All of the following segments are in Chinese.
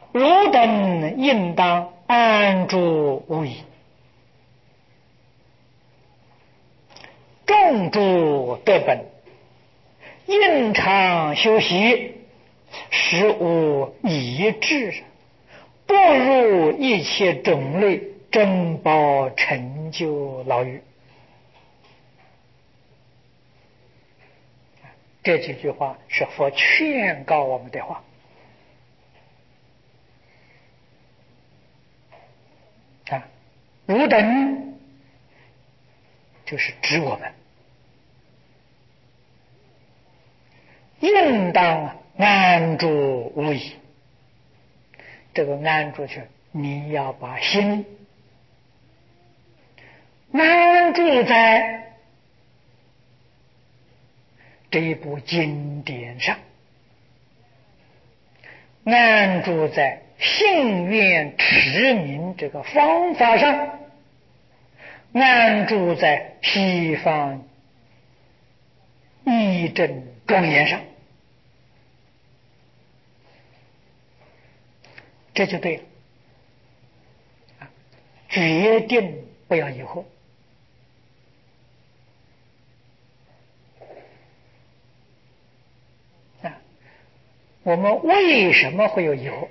汝等应当安住无疑。众诸得本，应常修习，实无一致，不入一切种类，珍宝成就牢狱。这几句话是佛劝告我们的话。汝等就是指我们，应当安住无疑。这个安住去，你要把心安住在这一部经典上，安住在信愿持名这个方法上，安住在西方义正庄严上，这就对了。决定不要疑惑。我们为什么会有疑惑？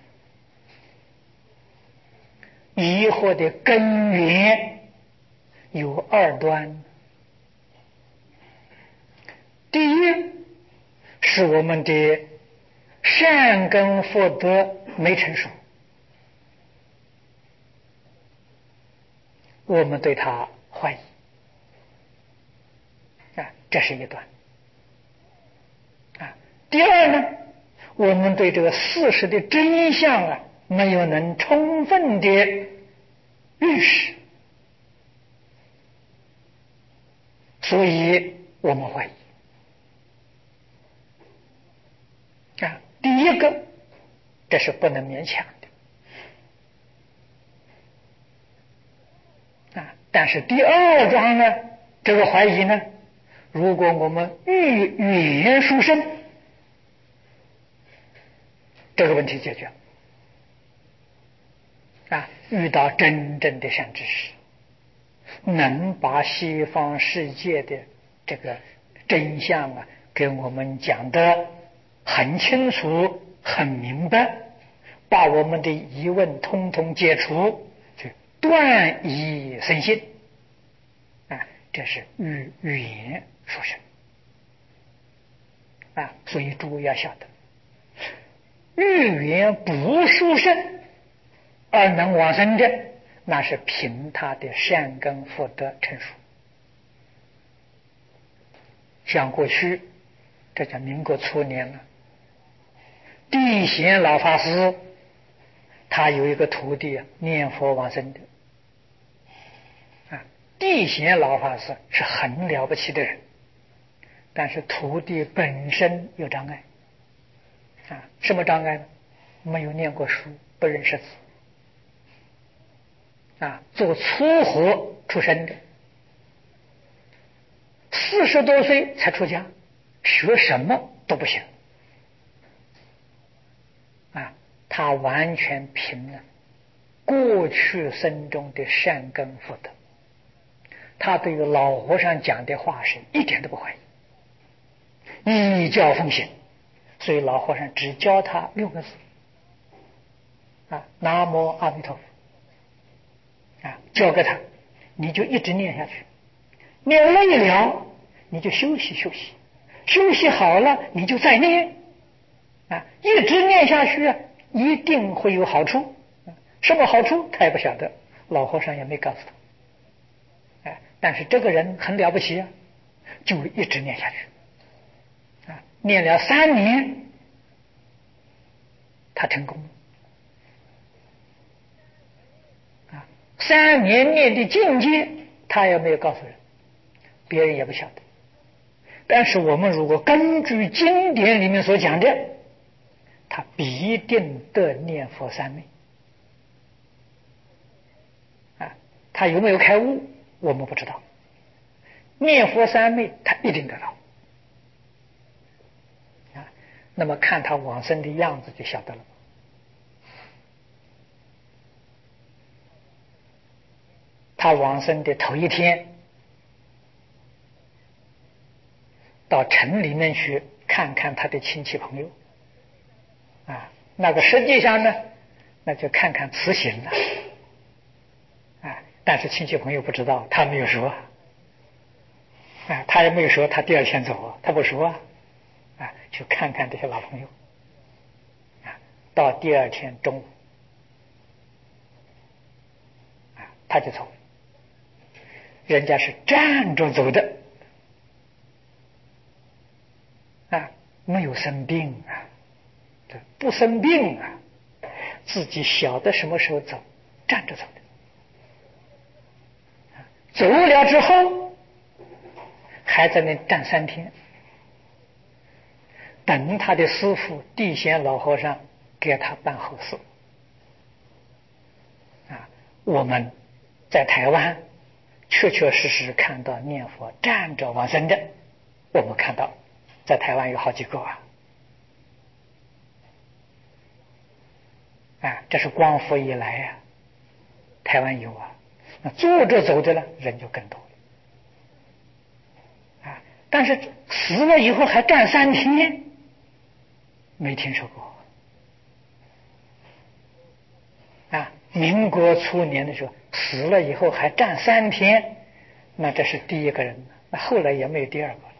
疑惑的根源有二端。第一，是我们的善根福德没成熟，我们对他怀疑，这是一端。第二呢，我们对这个事实的真相没有能充分的认识，所以我们怀疑。第一个，这是不能勉强的。但是第二桩呢，这个怀疑呢，如果我们语言殊胜，这个问题解决遇到真正的善知识，能把西方世界的这个真相给我们讲得很清楚很明白，把我们的疑问通通解除，就断疑生信这是语言殊胜所以诸位要晓得，语言不殊胜而能往生的，那是凭他的善根福德成熟。像过去，这叫民国初年了，地贤老法师他有一个徒弟念佛往生的地贤老法师是很了不起的人，但是徒弟本身有障碍什么障碍呢？没有念过书，不认识字做粗活出身的，40多岁才出家，学什么都不行他完全凭了过去生中的善根福德，他对于老和尚讲的话是一点都不怀疑，依教奉行，所以老和尚只教他6个字南无阿弥陀佛教给他，你就一直念下去，念累了你就休息休息，休息好了你就再念一直念下去一定会有好处什么好处他也不晓得，老和尚也没告诉他但是这个人很了不起就一直念下去念了3年他成功了3年念的境界他也没有告诉人，别人也不晓得。但是我们如果根据经典里面所讲的，他必定得念佛三昧他有没有开悟我们不知道，念佛三昧他一定得到那么看他往生的样子就晓得了他往生的头一天，到城里面去看看他的亲戚朋友，啊，那个实际上呢，那就看看辞行了，啊，但是亲戚朋友不知道，他没有说，啊，他也没有说他第二天走，他不说，啊，去看看这些老朋友，啊，到第二天中午，啊，他就走，人家是站着走的。啊，没有生病啊，这不生病啊，自己晓得什么时候走，站着走的。走了之后，还在那站3天，等他的师父地仙老和尚给他办后事。啊，我们在台湾确确实实看到念佛站着往生的，我们看到在台湾有好几个啊。啊，这是光复以来啊，台湾有啊，那坐着走的呢，人就更多了啊。但是死了以后还站3天，没听说过啊。民国初年的时候，死了以后还站3天，那这是第一个人，那后来也没有第二个了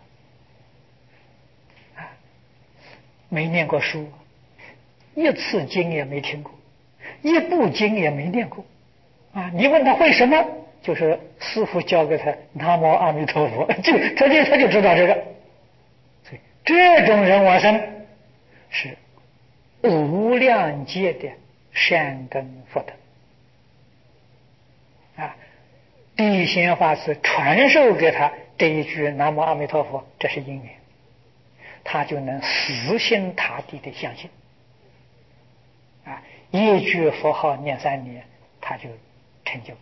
啊。没念过书，一次经也没听过，一部经也没念过啊！你问他为什么？就是师父教给他南无阿弥陀佛，他就知道这个。所以这种人往生是无量劫的善根福德啊！地仙法师传授给他这一句南无阿弥陀佛，这是因缘，他就能死心塌地的相信啊！一句佛号念3年，他就成就。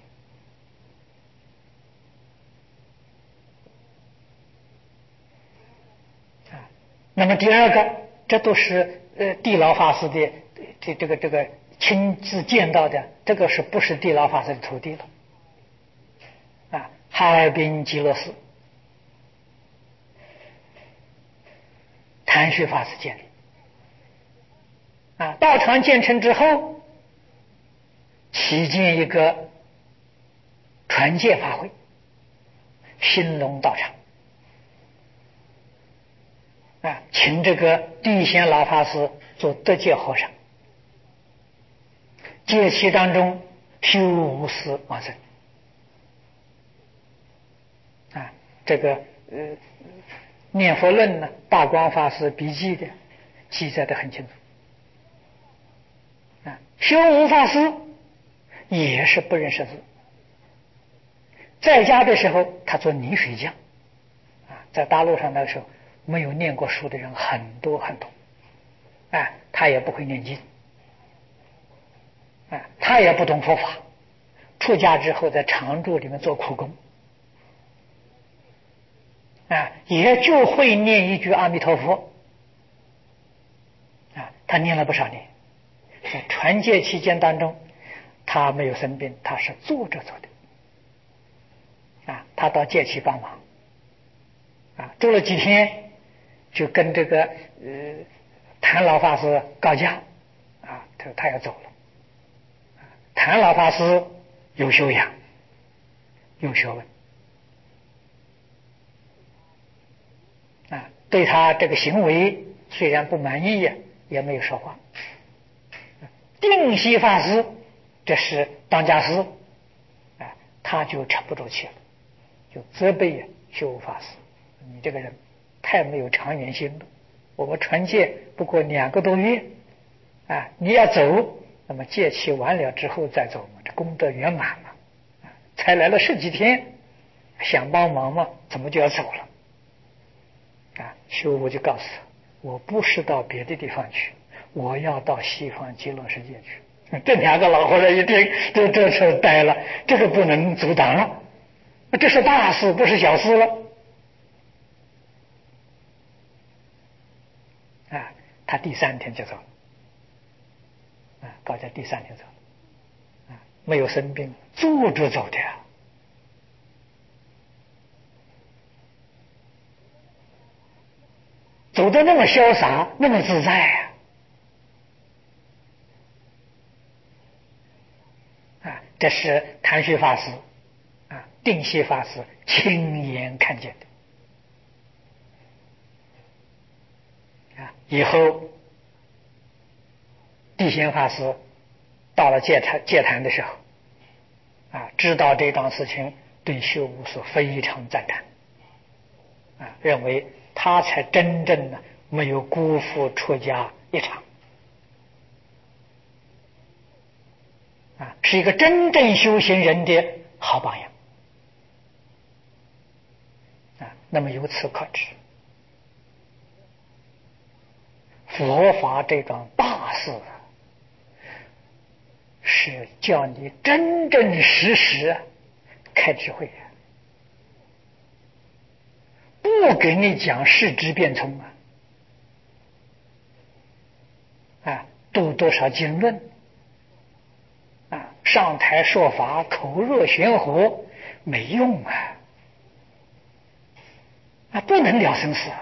那么第二个，这都是地老法师的这个亲自见到的，这个是不是地老法师的徒弟了？啊，哈尔滨极乐寺谭旭法师建立，啊，道场建成之后，起建一个传戒法会，兴隆道场。啊，请这个地仙老法师做德戒和尚，戒期当中修无私往生。啊，这个念佛论呢，大光法师笔记的记载的很清楚。啊，修无法师也是不认识字，在家的时候他做泥水匠，啊，在大陆上那个时候没有念过书的人很多很多，啊，他也不会念经，啊，他也不懂佛法，出家之后在常住里面做苦工，啊，也就会念一句阿弥陀佛，啊，他念了不少年，在传戒期间当中，他没有生病，他是坐着走的，啊，他到戒期帮忙，啊，住了几天，就跟这个谭老法师告假，啊，他要走了。谭老法师有修养，有学问，啊，对他这个行为虽然不满意呀，也没有说话。定西法师这是当家师，啊，他就沉不住气了，就责备修法师：“你这个人太没有长远心了。我们传戒不过2个多月，啊，你要走，那么戒期完了之后再走嘛，这功德圆满了，才来了10几天，想帮忙嘛，怎么就要走了？”啊，修佛就告诉他：“我不是到别的地方去，我要到西方极乐世界去。”这2个老和尚一听，这事呆了，这个不能阻挡了，这是大事，不是小事了。啊，他第3天就走了，啊，高家第3天走了，啊，没有生病，坐着走的呀， 走得那么潇洒，那么自在这是谭旭法师定西法师亲眼看见的以后地贤法师到了戒坛的时候知道这桩事情，对修无所非常赞叹认为他才真正没有辜负出家一场是一个真正修行人的好榜样那么由此可知，佛法这桩大事是叫你真真实实开智慧不给你讲世之变聪读多少经论上台说法口若悬河没用不能了生死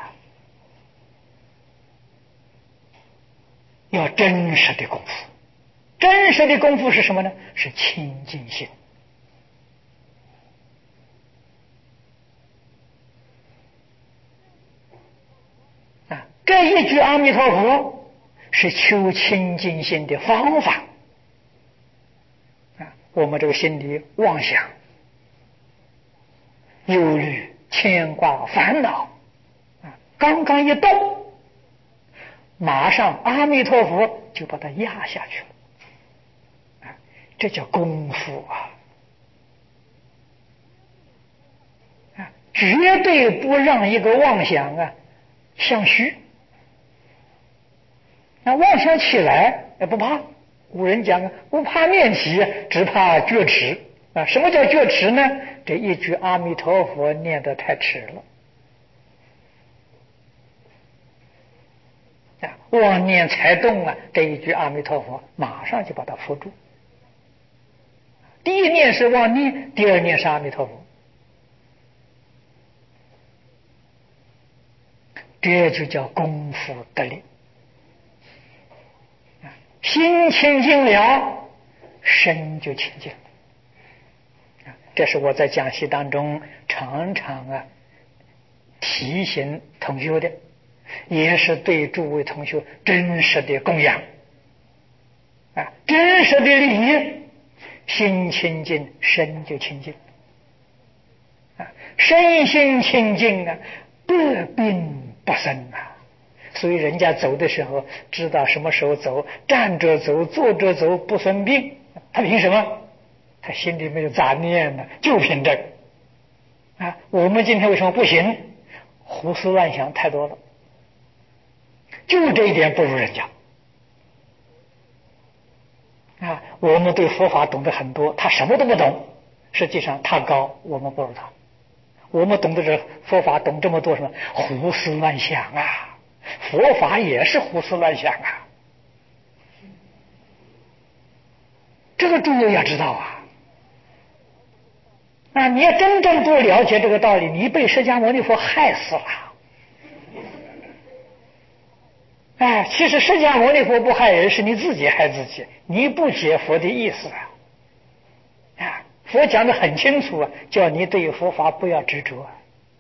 要真实的功夫。真实的功夫是什么呢？是清净心这一句阿弥陀佛是求清净心的方法我们这个心里妄想忧虑牵挂烦恼刚刚一动马上阿弥陀佛就把它压下去了这叫功夫绝对不让一个妄想相虚妄想起来也不怕，古人讲不怕念起，只怕觉迟什么叫觉迟呢？这一句阿弥陀佛念得太迟了妄念才动这一句阿弥陀佛马上就把它扶住。第一念是妄念，第二念是阿弥陀佛，这就叫功夫得力。心清净了，身就清净这是我在讲习当中常常提醒同学的，也是对诸位同学真实的供养真实的利益。心清净，身就清净身心清净得病不生所以人家走的时候知道什么时候走，站着走坐着走不生病，他凭什么？他心里没有杂念就凭这个我们今天为什么不行？胡思乱想太多了，就这一点不如人家我们对佛法懂得很多，他什么都不懂，实际上他高，我们不如他。我们懂得这佛法懂这么多什么胡思乱想佛法也是胡思乱想这个诸位要知道你要真正不了解这个道理，你被释迦牟尼佛害死了其实释迦牟尼佛不害人，是你自己害自己，你不解佛的意思佛讲得很清楚叫你对佛法不要执着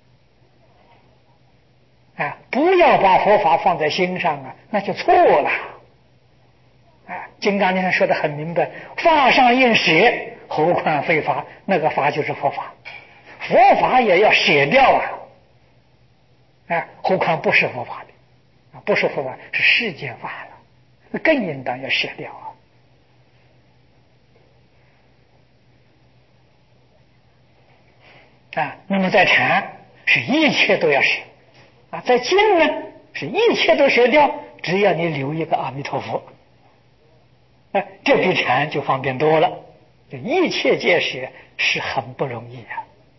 不要把佛法放在心上那就错了金刚经上说得很明白，法上应舍，何况非法，那个法就是佛法，佛法也要舍掉何况不是佛法的不是佛法是世间法了，更应当要舍掉那么在禅是一切都要舍在经呢是一切都舍掉，只要你留一个阿弥陀佛这比禅就方便多了。一切皆舍是很不容易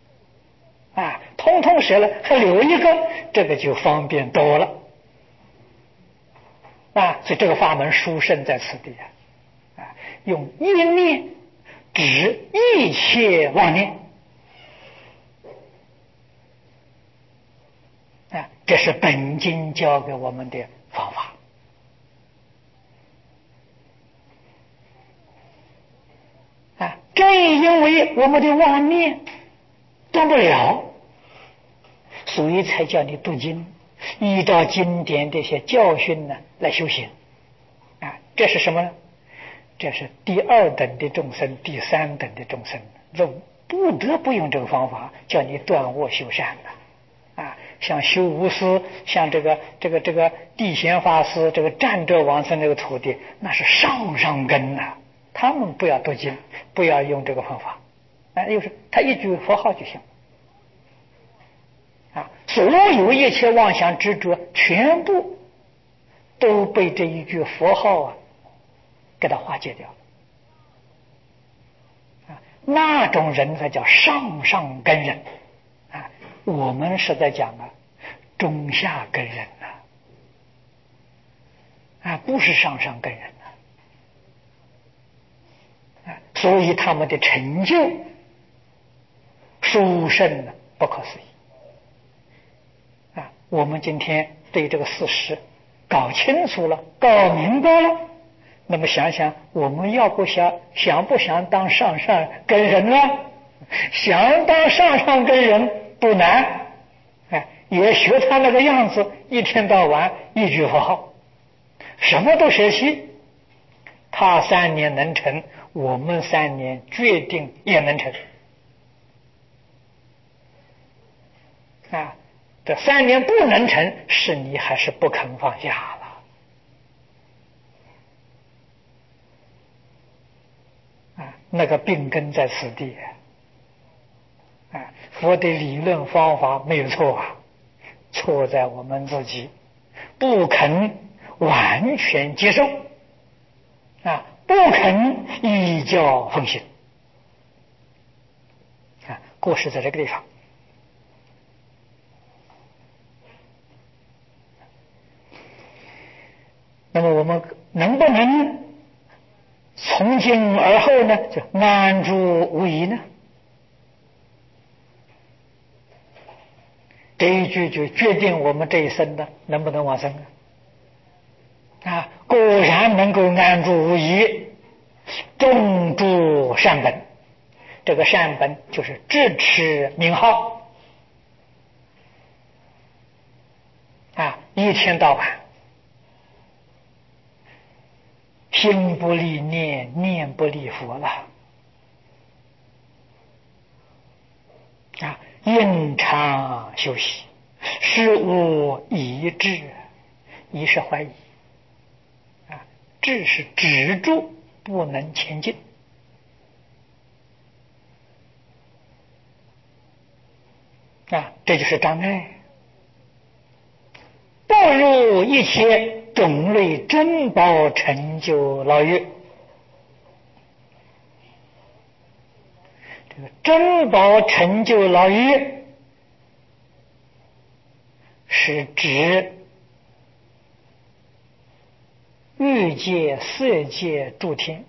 通通舍了还留一个，这个就方便多了所以这个法门殊胜在此地用一念止一切妄念这是本经教给我们的方法。正因为我们的妄念断不了，所以才叫你读经，依照经典这些教训呢来修行。这是什么呢？这是第二等的众生，第三等的众生，不得不用这个方法，叫你断恶修善的。像修无私，像这个地贤法师，这个占者往生这个徒弟，那是上根呐。他们不要读经，不要用这个方法，又是他一句佛号就行。所有一切妄想执着，全部都被这一句佛号给他化解掉。那种人才叫上根人。我们是在讲中下根人不是上根人。所以他们的成就殊胜不可思议。我们今天对这个事实搞清楚了，搞明白了，那么想想我们想不想当上根人呢？想当上根人不难，也学他那个样子，一天到晚一句佛号，什么都学习。他3年能成，我们3年决定也能成。这3年不能成，是你还是不肯放下了。那个病根在此地。佛的理论方法没有错错在我们自己不肯完全接受，不肯依教奉行。故事在这个地方。那么我们能不能从今而后呢，就安住无疑呢？这一句就决定我们这一生呢能不能往生果然能够安住无疑，种诸善本。这个善本就是智持名号一天到晚心不离念，念不离佛了应常修习，事无疑志。疑是怀疑志是止住不能前进这就是障碍。不入一切种类珍宝成就牢狱。这个珍宝成就牢狱是指欲界、色界诸天，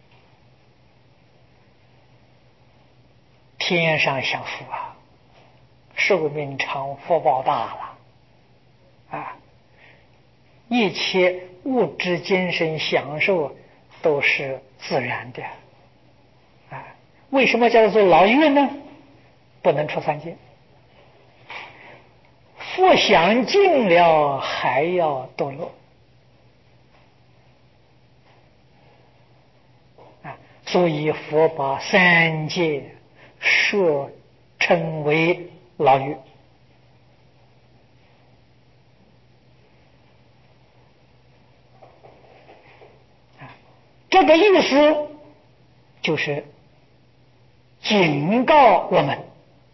天上享福寿命长，福报大了一切物质精神享受都是自然的为什么叫做牢狱呢？不能出三界，福享尽了还要堕落所以佛把三界说称为牢狱这个意思就是警告我们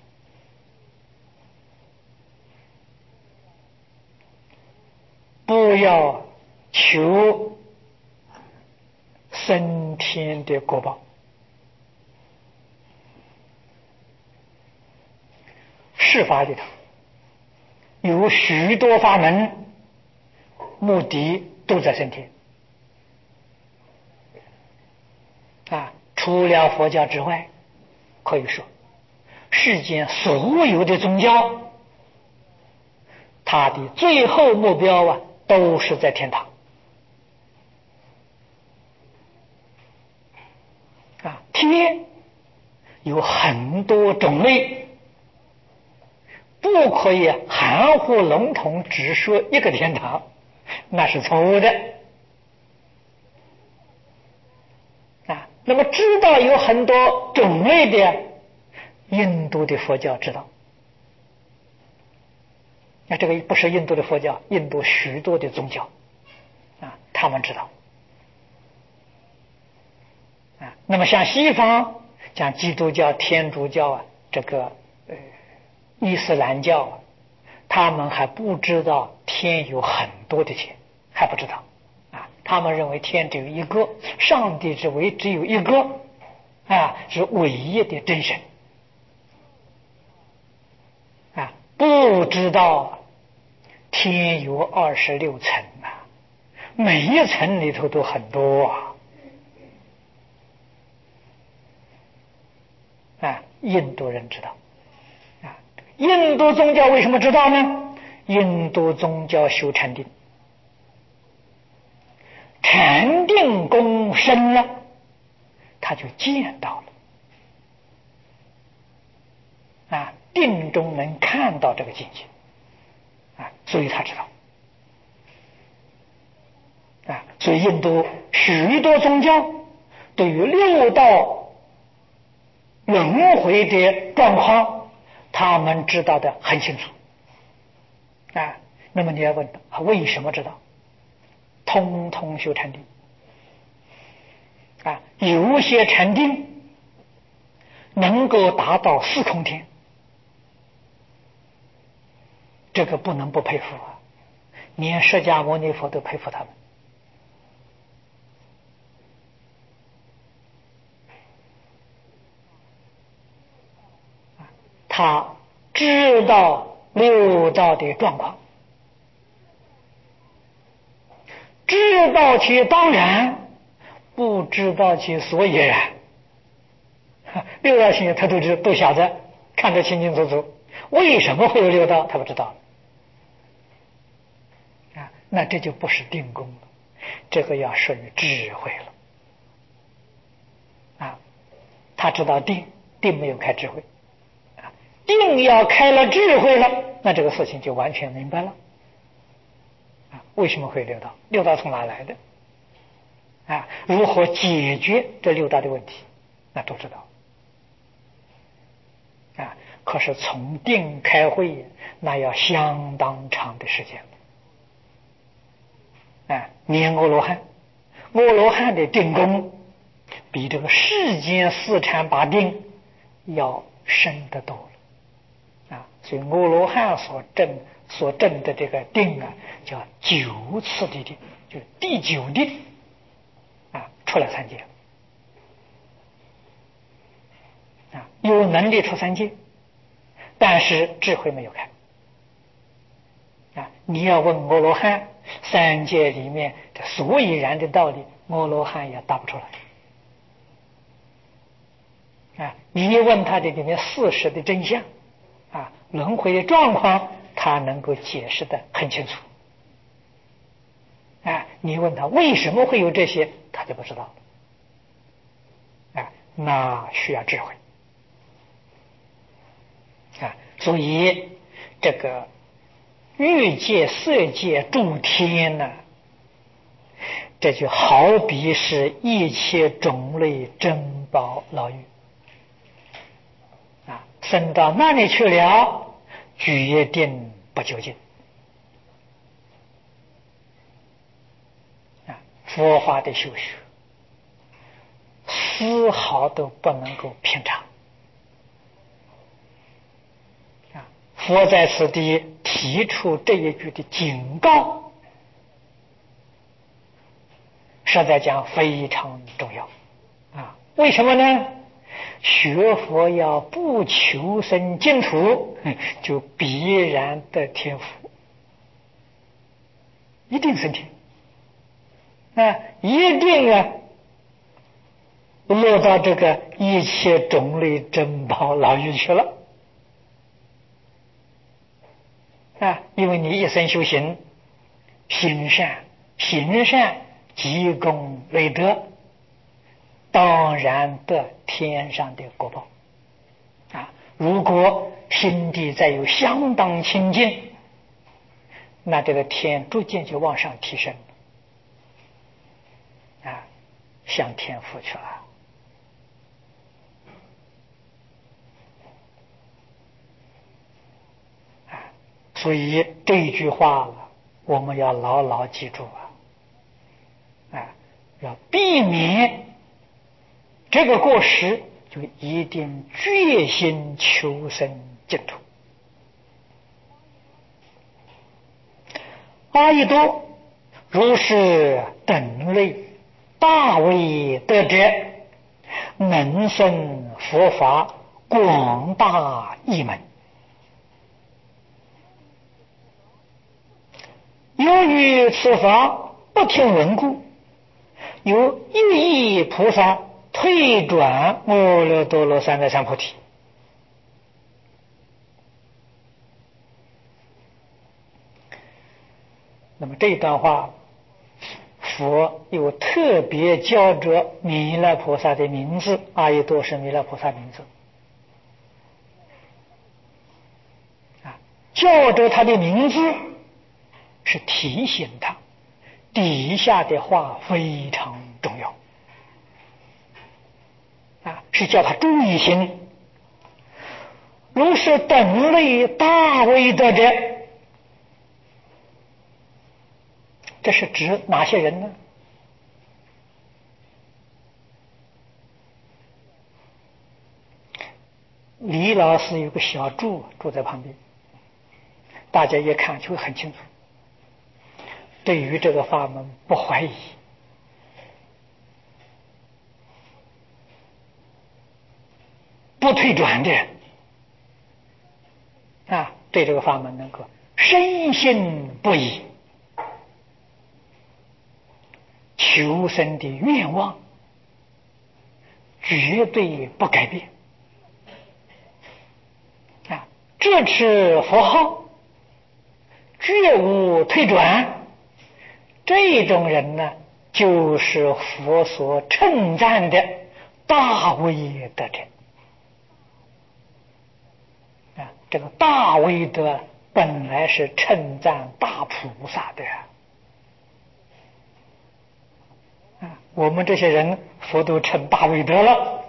不要求升天的果报。世法里头有许多法门，目的都在升天除了佛教之外，可以说世间所有的宗教他的最后目标啊，都是在天堂。天有很多种类，不可以含糊笼统只说一个天堂，那是错误的。那么知道有很多种类的，印度的佛教知道。那这个不是印度的佛教，印度许多的宗教他们知道。那么像西方，像基督教、天主教这个伊斯兰教他们还不知道天有很多的天，还不知道他们认为天只有一个，上帝之为只有一个是唯一的真神不知道天有26层每一层里头都很多印度人知道印度宗教为什么知道呢？印度宗教修禅定，禅定功深了，他就见到了定中能看到这个境界所以他知道所以印度许多宗教对于六道轮回的状况，他们知道的很清楚那么你要问为什么知道？通通修禅定有些禅定能够达到四空天，这个不能不佩服连释迦牟尼佛都佩服他们他知道六道的状况，知道其当然，不知道其所以然。六道行他都晓得，看得清清楚楚。为什么会有六道？他不知道那这就不是定功了，这个要属于智慧了他知道定没有开智慧定要开了智慧了，那这个事情就完全明白了为什么会六道？六道从哪来的如何解决这六道的问题？那都知道可是从定开慧，那要相当长的时间念阿罗汉，阿罗汉的定功比这个世间四禅八定要深得多了所以阿罗汉所证的这个定叫9次的定，就是第9定出了三界有能力出三界，但是智慧没有开你要问阿罗汉三界里面这所以然的道理，阿罗汉也答不出来你一问他的里面事实的真相轮回的状况，他能够解释得很清楚你问他为什么会有这些，他就不知道那需要智慧所以这个欲界色界诸天呢，这就好比是一切种类珍宝牢狱升到那里去了，决定不究竟佛法的修学丝毫都不能够偏差佛在此地提出这一句的警告，实在讲非常重要为什么呢？学佛要不求生净土，就必然得天福，一定升天一定落到这个一切种类珍宝牢狱去了因为你一生修行，行善积功累德，当然得天上的果报。如果心地再有相当清净，那这个天逐渐就往上提升，向天福去了。所以这一句话我们要牢牢记住要避免这个过失，就一定决心求生净土。阿逸多如是等类大威德者，能生佛法广大义门。由于此法不听闻故，有一亿菩萨退转阿耨多罗三藐三菩提。那么这一段话，佛又特别教着弥勒菩萨的名字，阿逸多是弥勒菩萨名字，教着他的名字是提醒他底下的话非常重要是叫他注意心。如是等类大威德者，这是指哪些人呢？李老师有个小注在旁边，大家一看就会很清楚。对于这个法门不怀疑，不退转的对这个法门能够深信不疑，求生的愿望绝对不改变这持佛号绝无退转，这种人呢，就是佛所称赞的大威德者这个大威德本来是称赞大菩萨的我们这些人佛都称大威德了，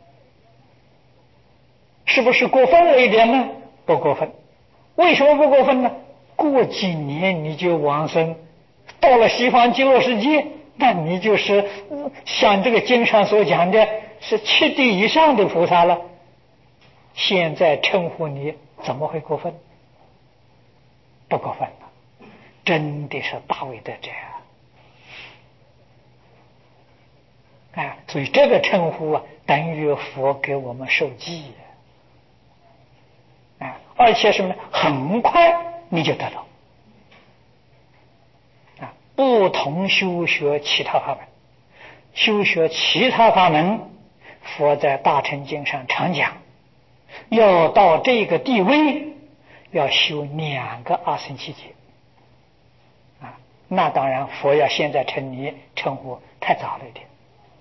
是不是过分了一点呢？不过分。为什么不过分呢？过几年你就往生，到了西方极乐世界，那你就是像这个经上所讲的是7地以上的菩萨了。现在称呼你怎么会过分？不过分了，真的是大威德者所以这个称呼等于佛给我们受记而且什么？很快你就得到不同修学其他法门，修学其他法门，佛在大乘经上常讲，要到这个地位，要修2个阿僧祇劫那当然佛要现在称呼太早了一点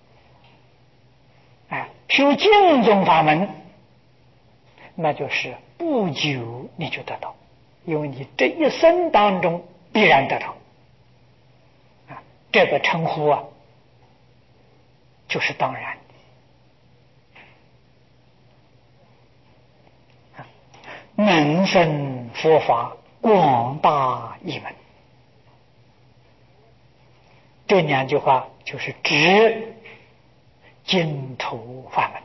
修净宗法门，那就是不久你就得到，因为你这一生当中必然得到这个称呼就是当然能生佛法广大义门，这2句话就是指净土法门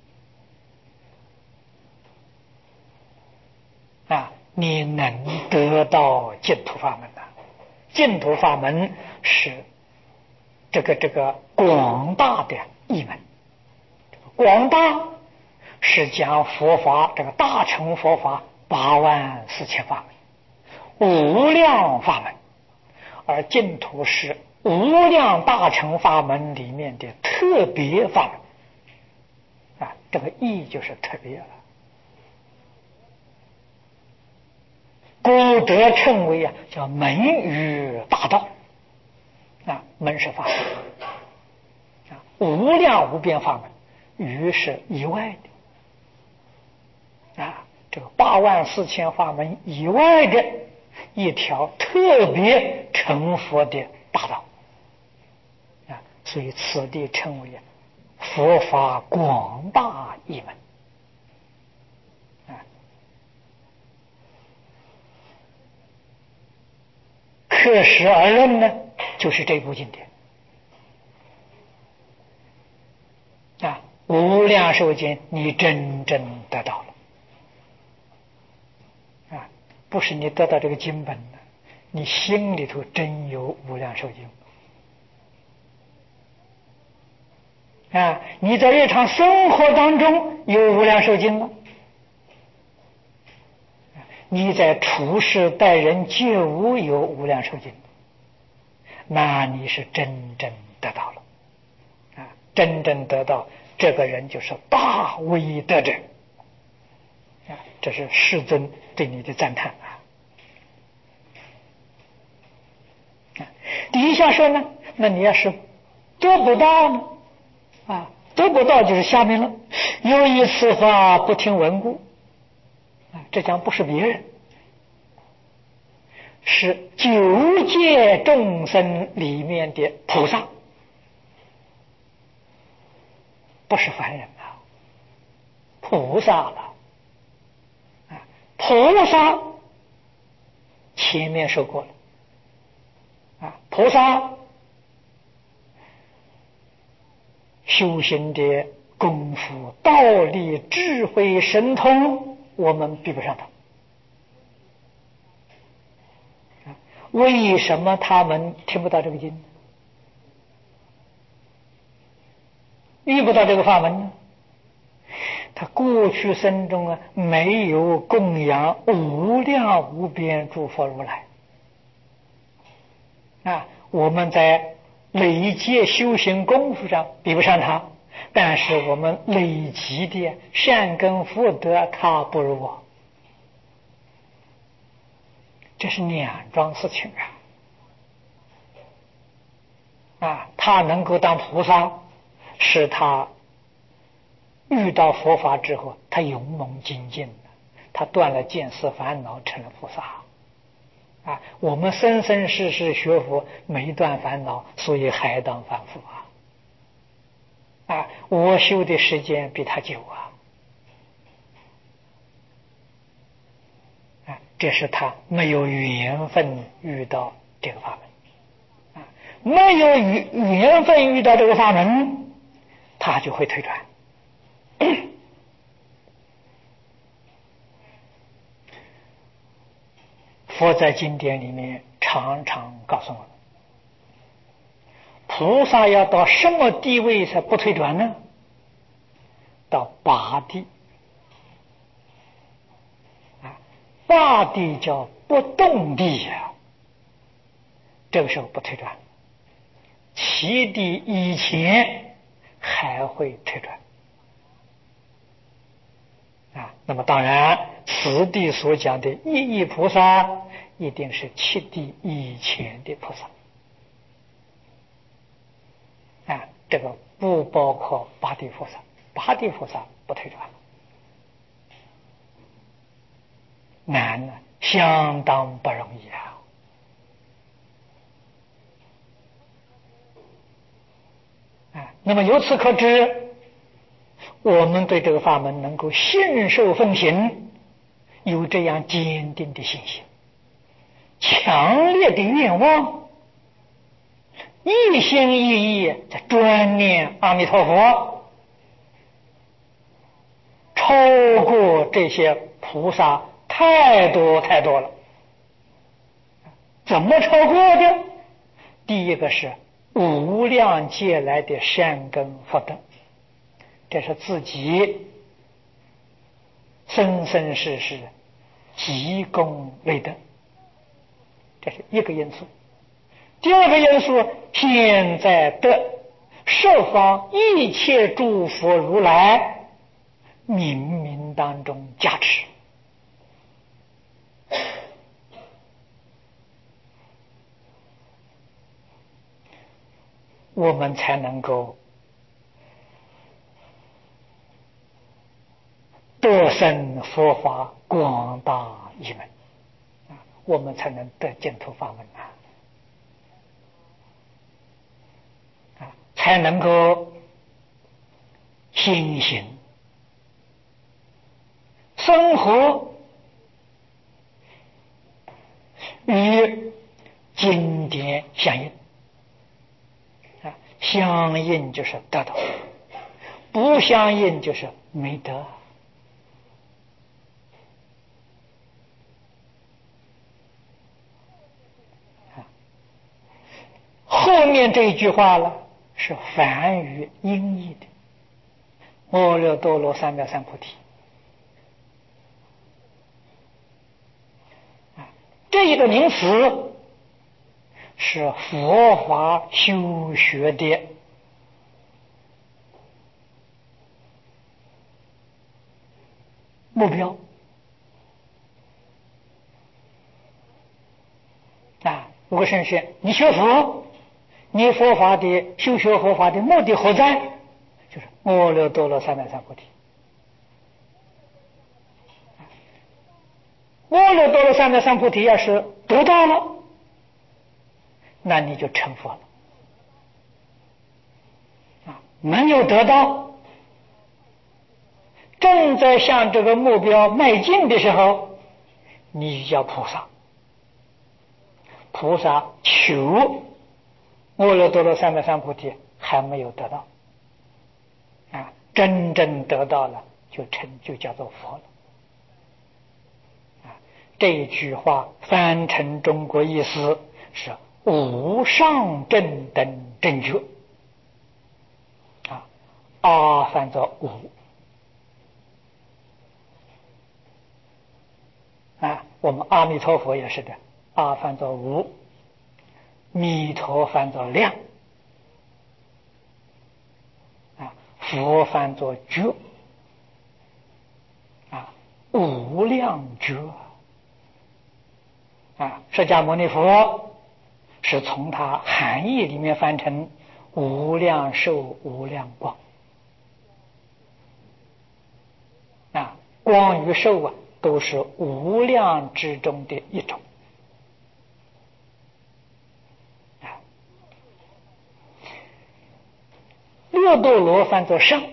你能得到净土法门净土法门是这个广大的义门，广大是讲佛法，这个大乘佛法84000法门，无量法门，而净土是无量大乘法门里面的特别法门这个义就是特别了。 故得称为叫门于大道。门是法门无量无边法门，于是以外的这个84000法门以外的一条特别成佛的大道所以此地称为佛法广大一门刻实而论呢，就是这部经典无量寿经你真正得到了不是你得到这个经本的，你心里头真有无量寿经你在日常生活当中有无量寿经了，你在处事待人接物有无量寿经，那你是真正得到了真正得到，这个人就是大威德者这是世尊对你的赞叹底下说呢，那你要是得不到呢得不到就是下面了，有一次话不听闻故这将不是别人，是9界众生里面的菩萨，不是凡人菩萨了菩萨前面说过了菩萨修行的功夫道理智慧神通我们比不上他为什么他们听不到这个经，遇不到这个法门呢？他过去生中没有供养无量无边诸佛如来我们在累积修行功夫上比不上他，但是我们累积的善根福德他不如我，这是两桩事情他能够当菩萨，是他遇到佛法之后他勇猛精进，他断了见思烦恼成了菩萨我们生生世世学佛没断烦恼，所以还当凡夫我修的时间比他久这是他没有缘分遇到这个法门没有缘分遇到这个法门，他就会退转佛在经典里面常常告诉我们，菩萨要到什么地位才不退转呢？到8地8地叫不动地这个时候不退转，7地以前还会退转那么当然此地所讲的一意菩萨一定是7地以前的菩萨这个不包括8地菩萨，8地菩萨不退转难相当不容易那么由此可知，我们对这个法门能够信受奉行，有这样坚定的信心，强烈的愿望，一心一意在专念阿弥陀佛，超过这些菩萨太多太多了。怎么超过的？第一个是无量劫来的善根福德，这是自己生生世世积功累德，这是一个因素。第二个因素，现在的十方一切诸佛如来冥冥当中加持我们才能够得生佛法广大一门，我们才能得净土法门才能够心行生活与经典相应相应就是得到，不相应就是没得后面这一句话了是梵语音译的，阿耨多罗三藐三菩提。这一个名词是佛法修学的目标如果是你学佛，你佛法的修学佛法的目的何在？就是阿耨多罗三藐三菩提。阿耨多罗三藐三菩提要是得到了，那你就成佛了没有得到，正在向这个目标迈进的时候，你叫菩萨。菩萨求阿耨多罗三藐三菩提还没有得到真正得到了就叫做佛了这一句话翻成中国意思是无上正等正觉阿翻作无我们阿弥陀佛也是的，阿翻作无，弥陀翻作量佛翻作觉无量觉释迦牟尼佛是从它含义里面翻成无量寿无量光光与寿都是无量之中的一种六度罗翻作上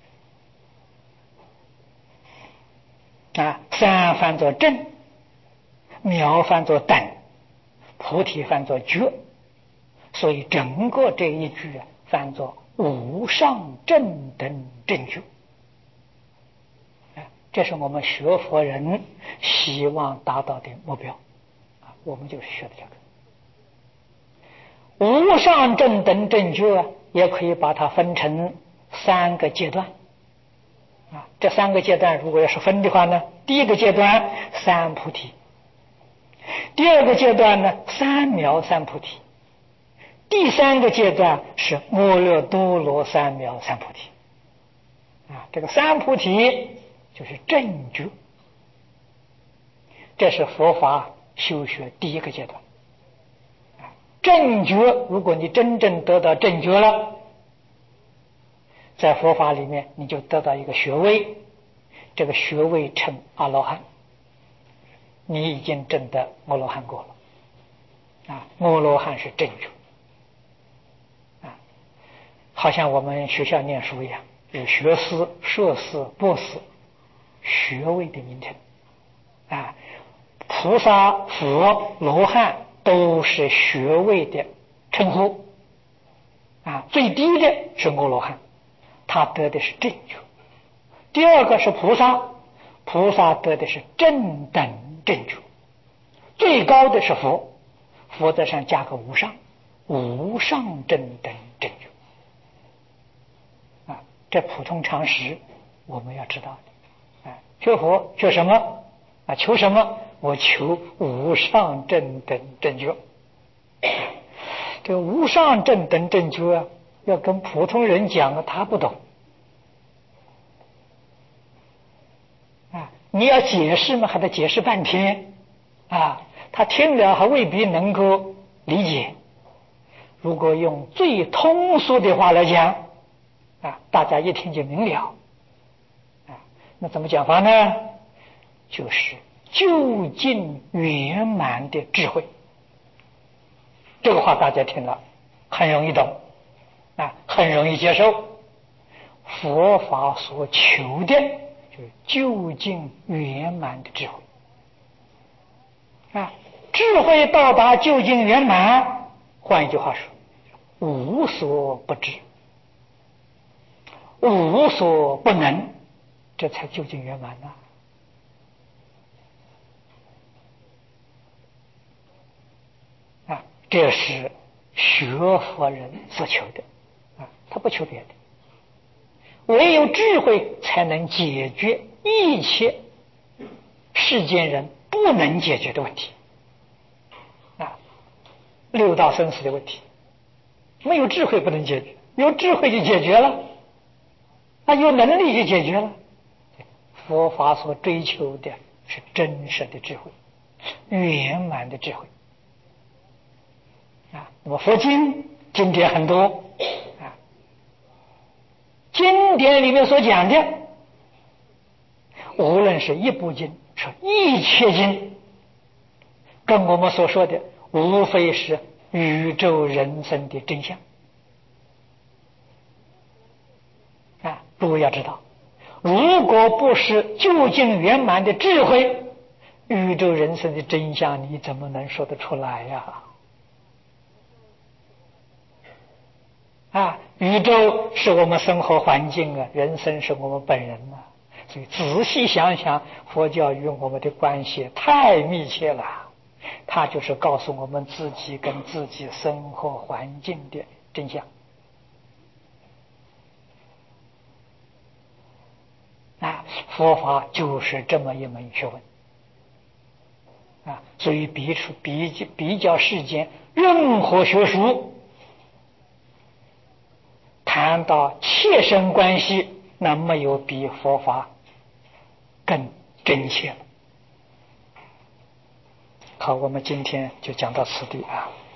三翻作正，妙翻作等，菩提翻作觉，所以整个这一句翻作无上正等正觉这是我们学佛人希望达到的目标我们就是学的这个无上正等正觉也可以把它分成三个阶段这三个阶段如果要是分的话呢，第一个阶段三菩提，第二个阶段呢三藐三菩提，第三个阶段是阿耨多罗三藐三菩提这个三菩提就是正觉，这是佛法修学第一个阶段正觉如果你真正得到正觉了，在佛法里面你就得到一个学位，这个学位称阿罗汉，你已经证得阿罗汉果了阿罗汉是正觉好像我们学校念书一样，有学士、硕士、博士学位的名称菩萨、佛、罗汉都是学位的称呼最低的是阿罗汉，他得的是正觉。第二个是菩萨，菩萨得的是正等正觉。最高的是佛，佛在上加个无上，无上正等正觉这普通常识我们要知道的学佛学什么求什么？我求无上正等正觉这个无上正等正觉要跟普通人讲他不懂你要解释嘛还得解释半天他听了还未必能够理解。 如果用最通俗的话来讲，大家一听就明了。那怎么讲法呢？就是究竟圆满的智慧。这个话大家听了很容易懂，很容易接受。佛法所求的就是究竟圆满的智慧。智慧到达究竟圆满，换一句话说，无所不知，无所不能，这才究竟圆满这是学佛人所求的他不求别的。唯有智慧才能解决一切世间人不能解决的问题六道生死的问题，没有智慧不能解决，有智慧就解决了，有能力就解决了。佛法所追求的是真实的智慧，圆满的智慧那么佛经典很多经典里面所讲的，无论是一部经，是一切经，跟我们所说的无非是宇宙人生的真相诸位要知道，如果不是究竟圆满的智慧，宇宙人生的真相你怎么能说得出来宇宙是我们生活环境人生是我们本人所以仔细想想，佛教与我们的关系太密切了，它就是告诉我们自己跟自己生活环境的真相佛法就是这么一门学问所以比较世间任何学术，谈到切身关系，那没有比佛法更真切了。好，我们今天就讲到此地